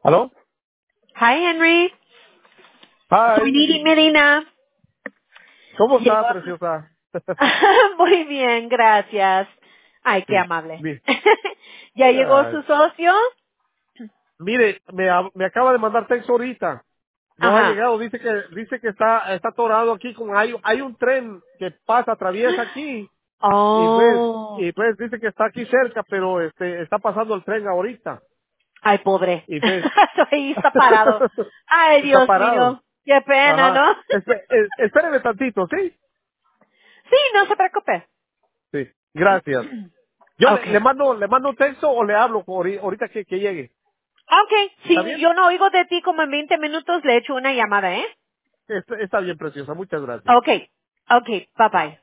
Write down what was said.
¿Aló? Hi, Henry. Soy Hi. Niri Medina. ¿Cómo está, Llegó su... preciosa? Muy bien, gracias. Ay, qué Sí. amable. mi- ¿Ya llegó ay, su socio? mire, me acaba de mandar texto ahorita. No ha Ajá. llegado, dice que está atorado aquí con hay un tren que pasa, atraviesa aquí y pues Oh. dice que está aquí cerca, pero está pasando el tren ahorita Ay, pobre. y pues Ahí está parado. Ay, está Dios parado. mío. Qué pena, Ajá. ¿no? Espéreme tantito, ¿sí? Sí, no se preocupe. Sí. Gracias. Yo le Okay. mando un texto o le hablo ahorita que llegue. Okay. ¿Está Si bien? yo no oigo de ti como en 20 minutos, le echo una llamada, ¿eh? Está bien, preciosa. Muchas gracias. Okay. Okay. Bye bye.